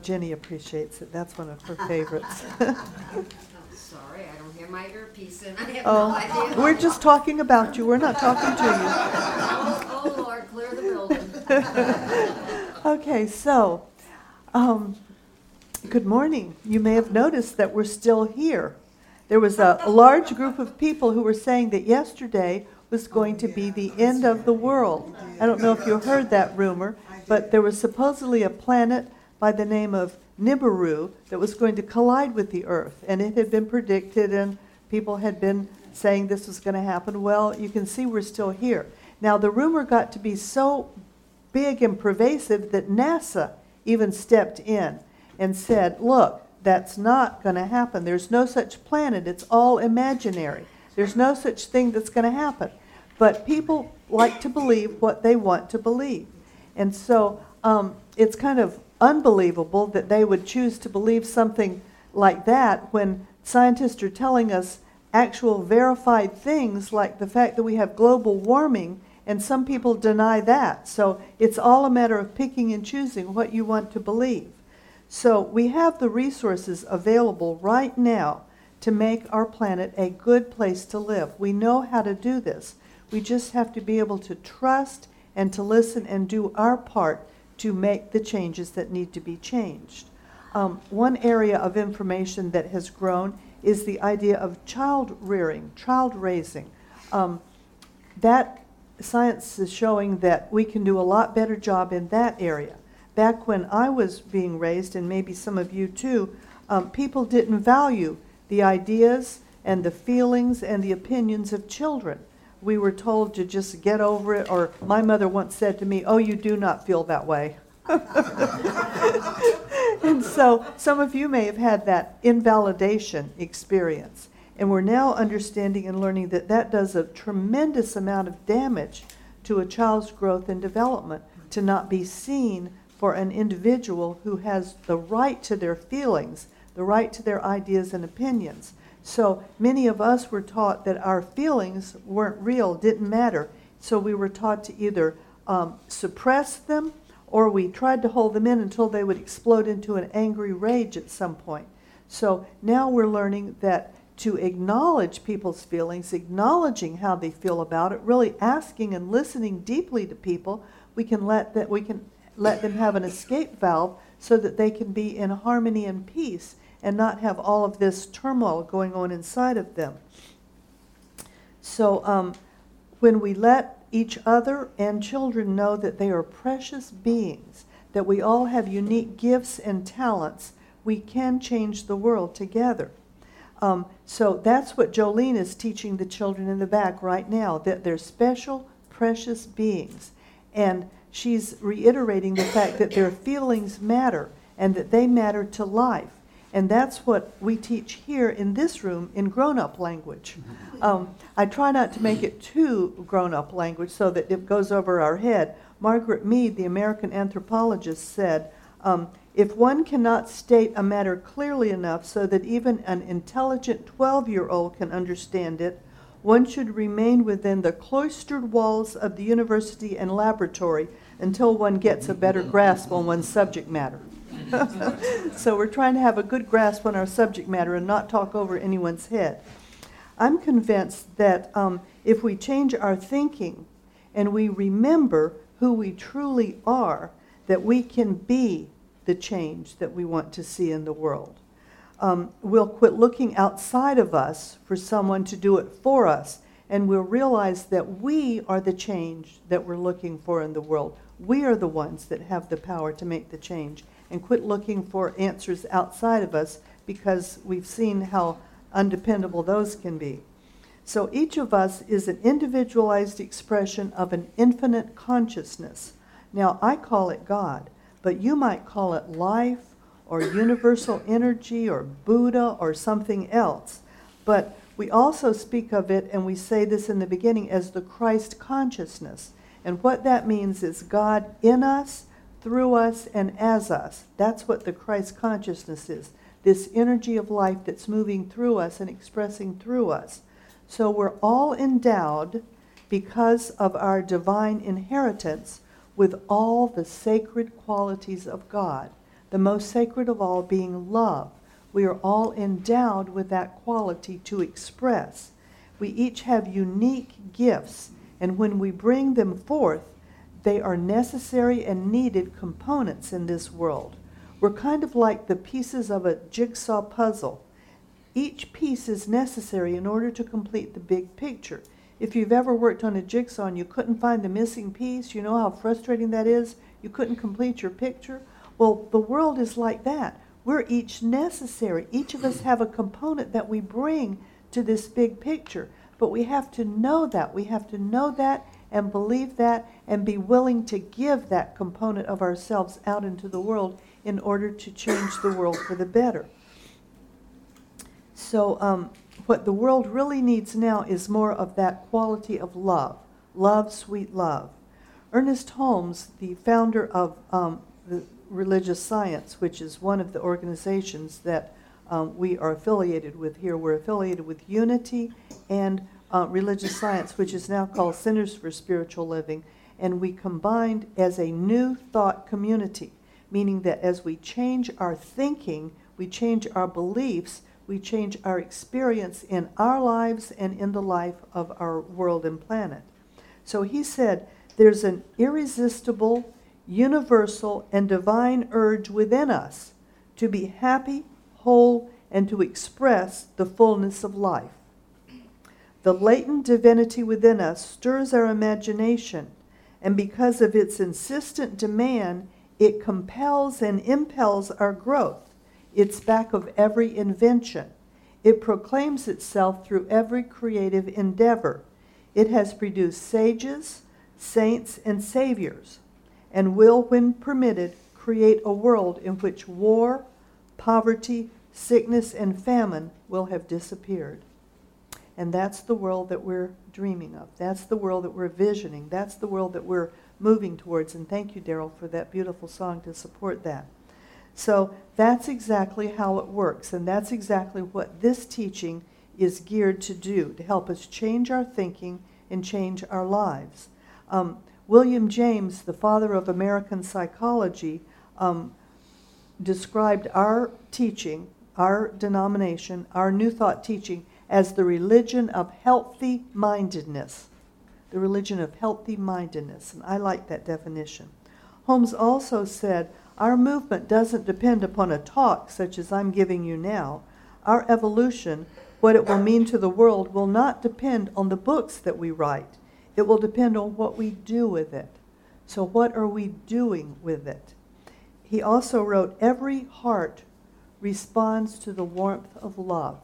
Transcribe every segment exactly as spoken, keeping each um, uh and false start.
Jenny appreciates it. That's one of her favorites. Sorry, I don't have my earpiece in. I have Oh, no idea. we're just talking about you. We're not talking to Oh, oh, Lord, clear the building. you. Okay, so, um, good morning. You may have noticed that we're still here. There was a, a large group of people who were saying that yesterday was going to be the end of the world. I don't know if you heard that rumor, but there was supposedly a planet by the name of Nibiru that was going to collide with the Earth, and it had been predicted, and people had been saying this was going to happen. Well, you can see we're still here. Now, the rumor got to be so big and pervasive that NASA even stepped in and said, look, that's not going to happen. There's no such planet. It's all imaginary. There's no such thing that's going to happen. But people like to believe what they want to believe. And so um, it's kind of unbelievable that they would choose to believe something like that when scientists are telling us actual verified things like the fact that we have global warming, and some people deny that. So it's all a matter of picking and choosing what you want to believe. So we have the resources available right now to make our planet a good place to live. We know how to do this. We just have to be able to trust and to listen and do our part to make the changes that need to be changed. Um, one area of information that has grown is the idea of child rearing, child raising. Um, that science is showing that we can do a lot better job in that area. Back when I was being raised, and maybe some of you too, um, people didn't value the ideas and the feelings and the opinions of children. We were told to just get over it, or my mother once said to me, oh, you do not feel that way. And so some of you may have had that invalidation experience. And we're now understanding and learning that that does a tremendous amount of damage to a child's growth and development, to not be seen for an individual who has the right to their feelings, the right to their ideas and opinions. So many of us were taught that our feelings weren't real, didn't matter. So we were taught to either um, suppress them, or we tried to hold them in until they would explode into an angry rage at some point. So now we're learning that to acknowledge people's feelings, acknowledging how they feel about it, really asking and listening deeply to people, we can let that we can let them have an escape valve so that they can be in harmony and peace and not have all of this turmoil going on inside of them. So um, when we let each other and children know that they are precious beings, that we all have unique gifts and talents, we can change the world together. Um, so that's what Jolene is teaching the children in the back right now, that they're special, precious beings. And she's reiterating the fact that their feelings matter and that they matter to life. And that's what we teach here in this room in grown-up language. Um, I try not to make it too grown-up language so that it goes over our head. Margaret Mead, the American anthropologist, said, um, if one cannot state a matter clearly enough so that even an intelligent twelve-year-old can understand it, one should remain within the cloistered walls of the university and laboratory until one gets a better grasp on one's subject matter. So we're trying to have a good grasp on our subject matter and not talk over anyone's head. I'm convinced that um, if we change our thinking and we remember who we truly are, that we can be the change that we want to see in the world. Um, we'll quit looking outside of us for someone to do it for us, and we'll realize that we are the change that we're looking for in the world. We are the ones that have the power to make the change, and quit looking for answers outside of us because we've seen how undependable those can be. So each of us is an individualized expression of an infinite consciousness. Now, I call it God, but you might call it life or universal energy or Buddha or something else. But we also speak of it, and we say this in the beginning, as the Christ consciousness. And what that means is God in us, through us, and as us. That's what the Christ consciousness is, this energy of life that's moving through us and expressing through us. So we're all endowed, because of our divine inheritance, with all the sacred qualities of God. the most sacred of all being love. We are all endowed with that quality to express. We each have unique gifts, and when we bring them forth, they are necessary and needed components in this world. We're kind of like the pieces of a jigsaw puzzle. Each piece is necessary in order to complete the big picture. If you've ever worked on a jigsaw and you couldn't find the missing piece, you know how frustrating that is? You couldn't complete your picture? Well, the world is like that. We're each necessary. Each of us have a component that we bring to this big picture. But we have to know that. We have to know that and believe that and be willing to give that component of ourselves out into the world in order to change the world for the better. So um, what the world really needs now is more of that quality of love. Love, sweet love. Ernest Holmes, the founder of um, the Religious Science, which is one of the organizations that um, we are affiliated with here. We're affiliated with Unity and uh, Religious Science, which is now called Centers for Spiritual Living. And we combined as a new thought community, meaning that as we change our thinking, we change our beliefs, we change our experience in our lives and in the life of our world and planet. So he said, there's an irresistible, universal, and divine urge within us to be happy, whole, and to express the fullness of life. The latent divinity within us stirs our imagination, and because of its insistent demand, it compels and impels our growth. It's back of every invention. It proclaims itself through every creative endeavor. It has produced sages, saints, and saviors, and will, when permitted, create a world in which war, poverty, sickness, and famine will have disappeared. And that's the world that we're dreaming of. That's the world that we're visioning. That's the world that we're moving towards. And thank you, Daryl, for that beautiful song to support that. So that's exactly how it works. And that's exactly what this teaching is geared to do, to help us change our thinking and change our lives. Um, William James, the father of American psychology, um, described our teaching, our denomination, our New Thought teaching, as the religion of healthy mindedness. The religion of healthy mindedness. And I like that definition. Holmes also said, our movement doesn't depend upon a talk such as I'm giving you now. Our evolution, what it will mean to the world, will not depend on the books that we write. It will depend on what we do with it. So what are we doing with it? He also wrote, every heart responds to the warmth of love.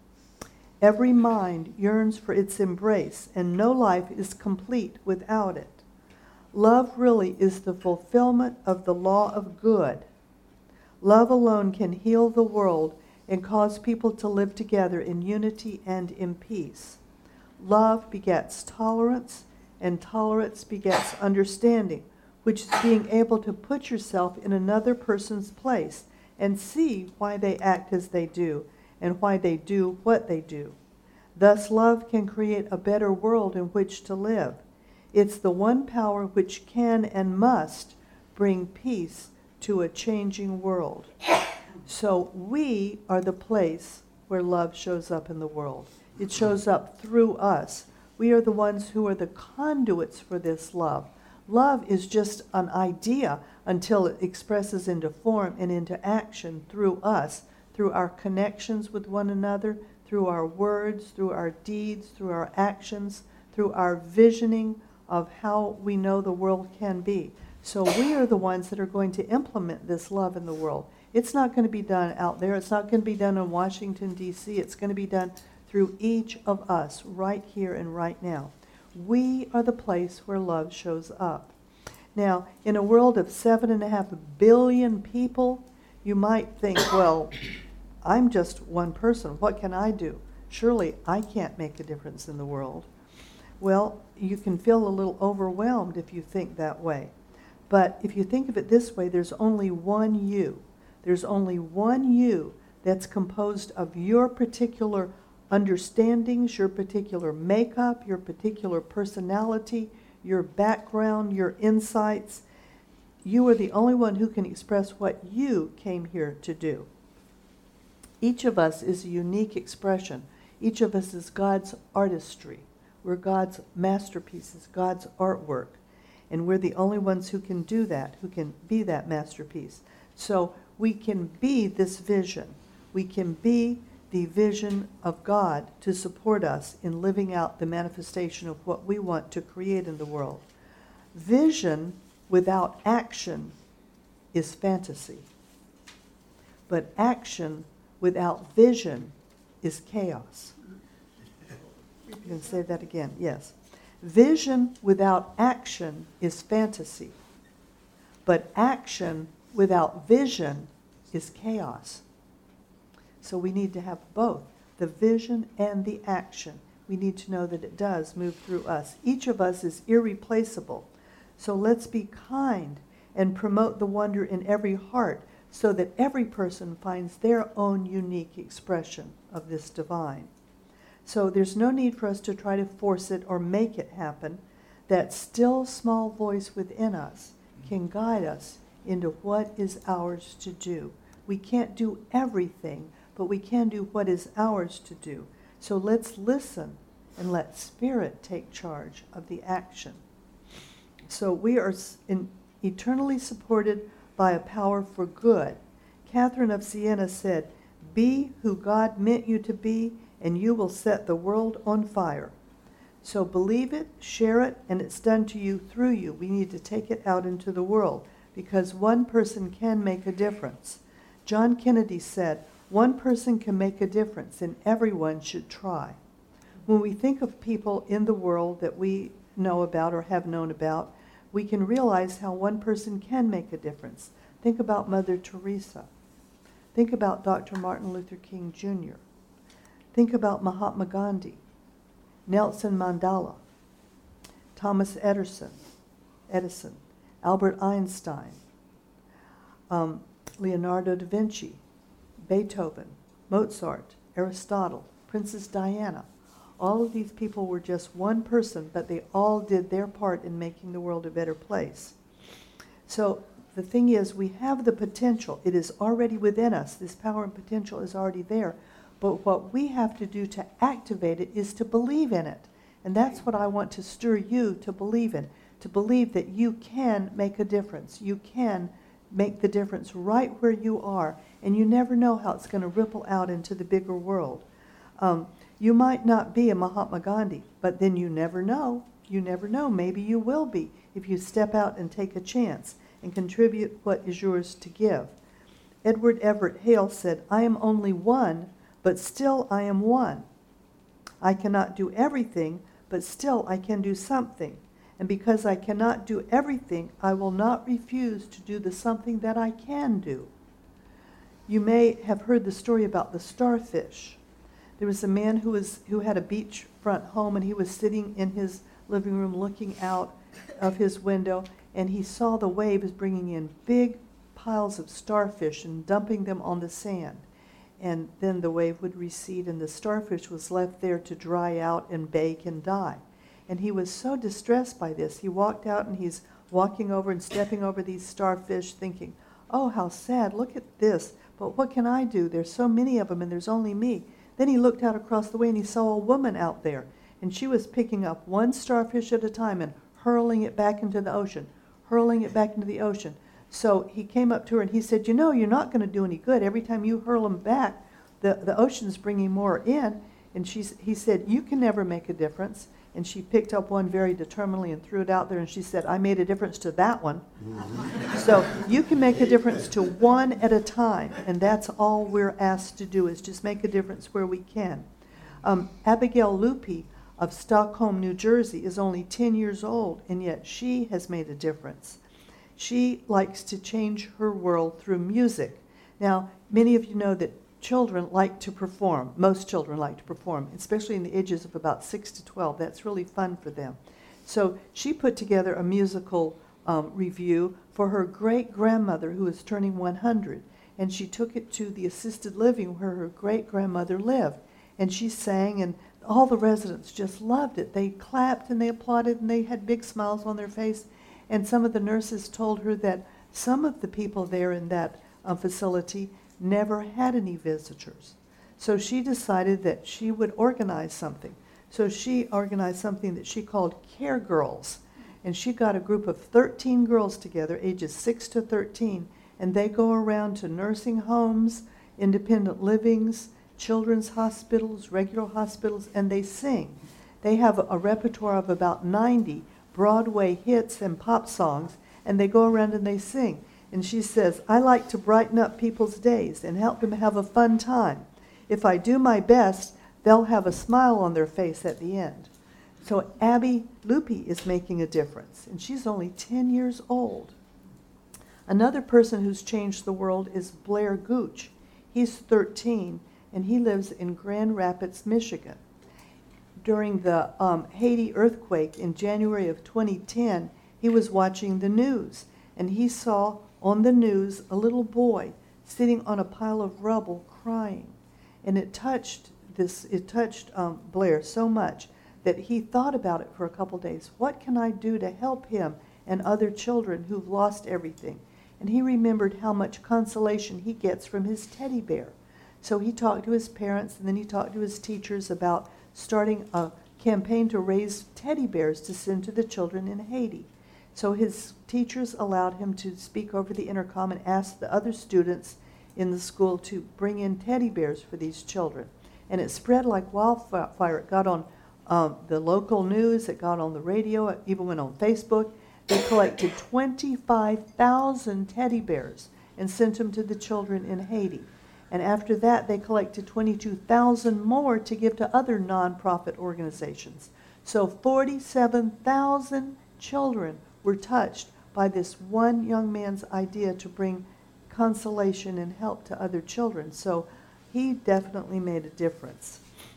Every mind yearns for its embrace, and no life is complete without it. Love really is the fulfillment of the law of good. Love alone can heal the world and cause people to live together in unity and in peace. Love begets tolerance, and tolerance begets understanding, which is being able to put yourself in another person's place and see why they act as they do and why they do what they do. Thus, love can create a better world in which to live. It's the one power which can and must bring peace to a changing world. So we are the place where love shows up in the world. It shows up through us. We are the ones who are the conduits for this love. Love is just an idea until it expresses into form and into action through us, through our connections with one another, through our words, through our deeds, through our actions, through our visioning of how we know the world can be. So we are the ones that are going to implement this love in the world. It's not going to be done out there. It's not going to be done in Washington, D C It's going to be done through each of us right here and right now. We are the place where love shows up. Now, in a world of seven and a half billion people, you might think, well, I'm just one person. What can I do? Surely I can't make a difference in the world. Well, you can feel a little overwhelmed if you think that way. But if you think of it this way, there's only one you. There's only one you that's composed of your particular understandings, your particular makeup, your particular personality, your background, your insights. you are the only one who can express what you came here to do. Each of us is a unique expression. Each of us is God's artistry. We're God's masterpieces, God's artwork. And we're the only ones who can do that, who can be that masterpiece. So we can be this vision. We can be the vision of God to support us in living out the manifestation of what we want to create in the world. Vision without action is fantasy. But action without vision is chaos. You can say that again, yes. Vision without action is fantasy. But action without vision is chaos. So we need to have both, the vision and the action. We need to know that it does move through us. Each of us is irreplaceable. So let's be kind and promote the wonder in every heart so that every person finds their own unique expression of this divine. So there's no need for us to try to force it or make it happen. That still small voice within us can guide us into what is ours to do. We can't do everything, but we can do what is ours to do. So let's listen and let Spirit take charge of the action. So we are in, eternally supported by a power for good. Catherine of Siena said, "Be who God meant you to be, and you will set the world on fire." So believe it, share it, and it's done to you through you. We need to take it out into the world because one person can make a difference. John Kennedy said, "One person can make a difference, and everyone should try." When we think of people in the world that we know about or have known about, we can realize how one person can make a difference. Think about Mother Teresa. Think about Doctor Martin Luther King Junior Think about Mahatma Gandhi, Nelson Mandela, Thomas Edison, Edison, Albert Einstein, um, Leonardo da Vinci, Beethoven, Mozart, Aristotle, Princess Diana. All of these people were just one person, but they all did their part in making the world a better place. So the thing is, we have the potential. It is already within us. This power and potential is already there. But what we have to do to activate it is to believe in it. And that's what I want to stir you to believe in, to believe that you can make a difference. You can make the difference right where you are, and you never know how it's going to ripple out into the bigger world. Um, you might not be a Mahatma Gandhi, but then you never know. You never know. Maybe you will be if you step out and take a chance and contribute what is yours to give. Edward Everett Hale said, "I am only one, but still I am one. I cannot do everything, but still I can do something. And because I cannot do everything, I will not refuse to do the something that I can do." You may have heard the story about the starfish. There was a man who was who had a beachfront home, and he was sitting in his living room looking out of his window, and he saw the waves bringing in big piles of starfish and dumping them on the sand. And then the wave would recede, and the starfish was left there to dry out and bake and die. And he was so distressed by this. He walked out, and he's walking over and stepping over these starfish, thinking, "Oh, how sad, look at this. But what can I do? There's so many of them, and there's only me." Then he looked out across the way, and he saw a woman out there, and she was picking up one starfish at a time and hurling it back into the ocean, hurling it back into the ocean. So he came up to her and he said, "You know, you're not going to do any good. Every time you hurl them back, the, the ocean's bringing more in." And she's, he said, "You can never make a difference." And she picked up one very determinedly and threw it out there, and she said, "I made a difference to that one." Mm-hmm. So you can make a difference to one at a time, and that's all we're asked to do, is just make a difference where we can. Um, Abigail Lupi of Stockholm, New Jersey, is only ten years old, and yet she has made a difference. She likes to change her world through music. Now, many of you know that children like to perform. Most children like to perform, especially in the ages of about six to twelve. That's really fun for them. So she put together a musical um, review for her great-grandmother who was turning one hundred. And she took it to the assisted living where her great-grandmother lived. And she sang, and all the residents just loved it. They clapped and they applauded, and they had big smiles on their face. And some of the nurses told her that some of the people there in that uh, facility never had any visitors. So she decided that she would organize something. So she organized something that she called Care Girls. And she got a group of thirteen girls together, ages six to thirteen, and they go around to nursing homes, independent livings, children's hospitals, regular hospitals, and they sing. They have a repertoire of about ninety Broadway hits and pop songs, and they go around and they sing. And she says, I like to brighten up people's days and help them have a fun time. If I do my best, they'll have a smile on their face at the end. So Abby Lupi is making a difference, and she's only ten years old. Another person who's changed the world is Blair Gooch. He's thirteen, and he lives in Grand Rapids, Michigan. During the um, Haiti earthquake in January of twenty ten, he was watching the news, and he saw on the news a little boy sitting on a pile of rubble crying. And it touched this. It touched um, Blair so much that he thought about it for a couple days. What can I do to help him and other children who've lost everything? And he remembered how much consolation he gets from his teddy bear. So he talked to his parents, and then he talked to his teachers about starting a campaign to raise teddy bears to send to the children in Haiti. So his teachers allowed him to speak over the intercom and ask the other students in the school to bring in teddy bears for these children. And it spread like wildfire. It got on um, the local news, it got on the radio, it even went on Facebook. They collected twenty-five thousand teddy bears and sent them to the children in Haiti. And after that, they collected twenty-two thousand more to give to other nonprofit organizations. So forty-seven thousand children were touched by this one young man's idea to bring consolation and help to other children. So he definitely made a difference.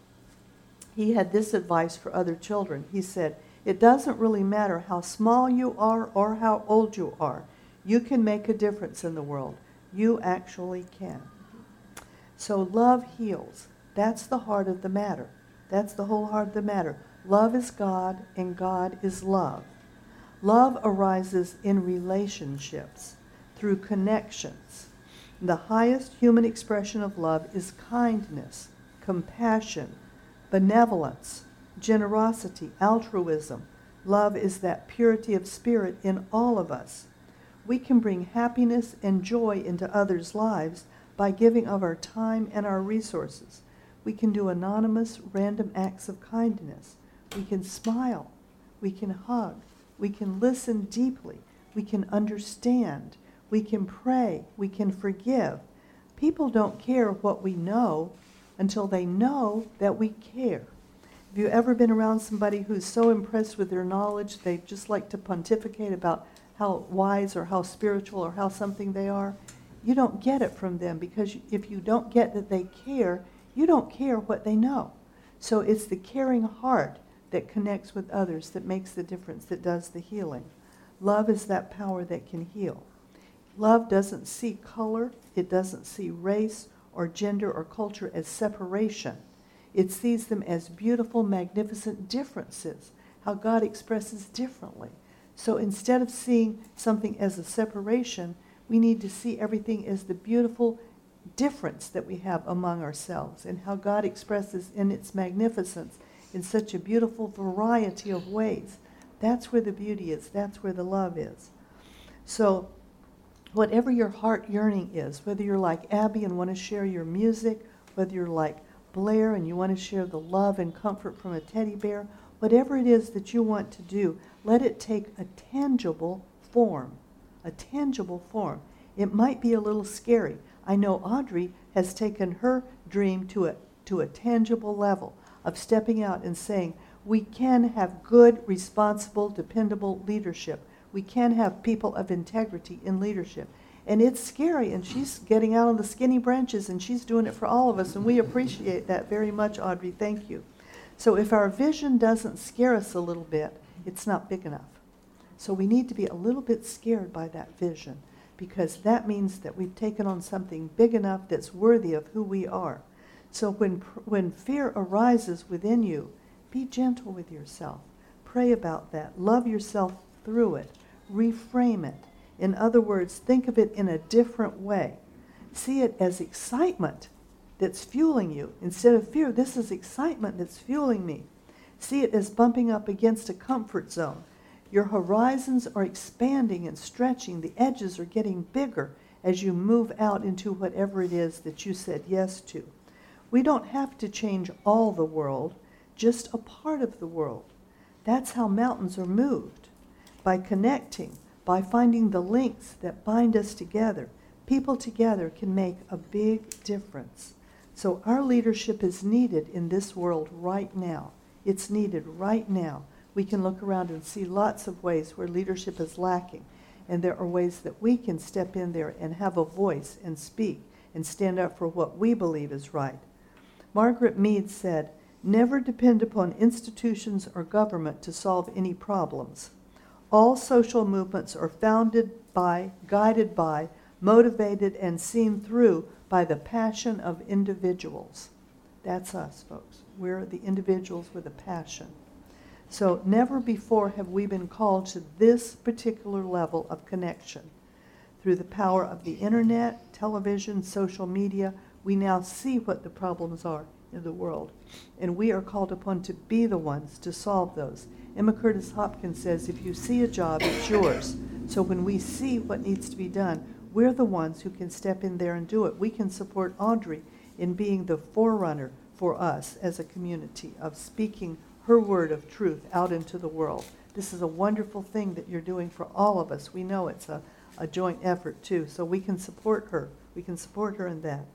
He had this advice for other children. He said, it doesn't really matter how small you are or how old you are. You can make a difference in the world. You actually can. So love heals. That's the heart of the matter. That's the whole heart of the matter. Love is God, and God is love. Love arises in relationships, through connections. The highest human expression of love is kindness, compassion, benevolence, generosity, altruism. Love is that purity of spirit in all of us. We can bring happiness and joy into others' lives by giving of our time and our resources. We can do anonymous, random acts of kindness. We can smile. We can hug. We can listen deeply. We can understand. We can pray. We can forgive. People don't care what we know until they know that we care. Have you ever been around somebody who's so impressed with their knowledge, they just like to pontificate about how wise or how spiritual or how something they are? You don't get it from them, because if you don't get that they care, you don't care what they know. So it's the caring heart that connects with others that makes the difference, that does the healing. Love is that power that can heal. Love doesn't see color, it doesn't see race or gender or culture as separation. It sees them as beautiful, magnificent differences, how God expresses differently. So instead of seeing something as a separation, we need to see everything as the beautiful difference that we have among ourselves, and how God expresses in its magnificence in such a beautiful variety of ways. That's where the beauty is. That's where the love is. So whatever your heart yearning is, whether you're like Abby and want to share your music, whether you're like Blair and you want to share the love and comfort from a teddy bear, whatever it is that you want to do, let it take a tangible form. A tangible form. It might be a little scary. I know Audrey has taken her dream to a, to a tangible level of stepping out and saying, we can have good, responsible, dependable leadership. We can have people of integrity in leadership. And it's scary, and she's getting out on the skinny branches, and she's doing it for all of us, and we appreciate that very much, Audrey. Thank you. So if our vision doesn't scare us a little bit, it's not big enough. So we need to be a little bit scared by that vision, because that means that we've taken on something big enough that's worthy of who we are. So when when fear arises within you, be gentle with yourself. Pray about that. Love yourself through it. reframe it. In other words, think of it in a different way. See it as excitement that's fueling you. Instead of fear, this is excitement that's fueling me. See it as bumping up against a comfort zone. Your horizons are expanding and stretching. The edges are getting bigger as you move out into whatever it is that you said yes to. We don't have to change all the world, just a part of the world. That's how mountains are moved, by connecting, by finding the links that bind us together. People together can make a big difference. So our leadership is needed in this world right now. It's needed right now. We can look around and see lots of ways where leadership is lacking. And there are ways that we can step in there and have a voice and speak and stand up for what we believe is right. Margaret Mead said, "Never depend upon institutions or government to solve any problems. All social movements are founded by, guided by, motivated and seen through by the passion of individuals." That's us, folks. We're the individuals with a passion. So never before have we been called to this particular level of connection. Through the power of the internet, television, social media, we now see what the problems are in the world. And we are called upon to be the ones to solve those. Emma Curtis Hopkins says, if you see a job, it's yours. So when we see what needs to be done, we're the ones who can step in there and do it. We can support Audrey in being the forerunner for us as a community of speaking her word of truth out into the world. This is a wonderful thing that you're doing for all of us. We know it's a, a joint effort too, so we can support her. We can support her in that.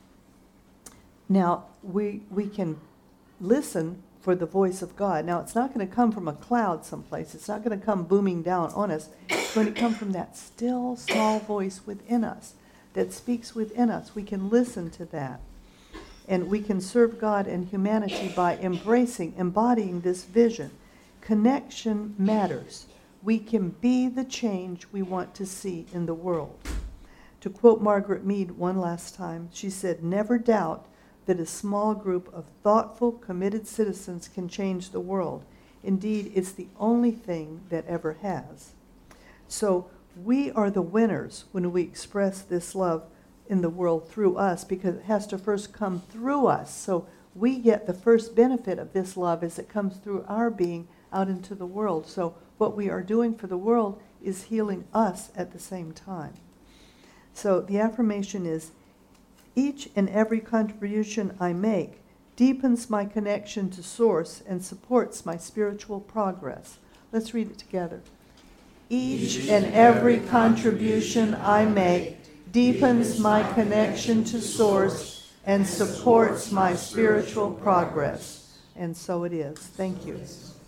Now, we we can listen for the voice of God. Now, it's not going to come from a cloud someplace. It's not going to come booming down on us. It's going to come from that still, small voice within us that speaks within us. We can listen to that. And we can serve God and humanity by embracing, embodying this vision. Connection matters. We can be the change we want to see in the world. To quote Margaret Mead one last time, she said, "Never doubt that a small group of thoughtful, committed citizens can change the world. Indeed, it's the only thing that ever has." So we are the winners when we express this love in the world through us, because it has to first come through us. So we get the first benefit of this love as it comes through our being out into the world. So what we are doing for the world is healing us at the same time. So the affirmation is, each and every contribution I make deepens my connection to Source and supports my spiritual progress. Let's read it together. Each and every contribution I make deepens my connection to Source and supports my spiritual progress. And so it is. Thank you.